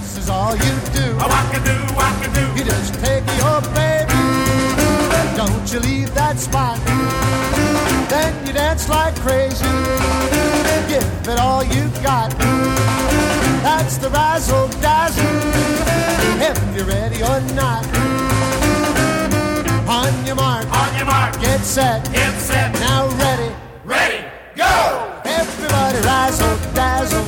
This is all you do. Walk-a-do. You just take your baby. Don't you leave that spot. Then you dance like crazy. Give it all you got. That's the razzle-dazzle. If you're ready or not. On your mark. Get set. Now ready. Go! Everybody razzle-dazzle.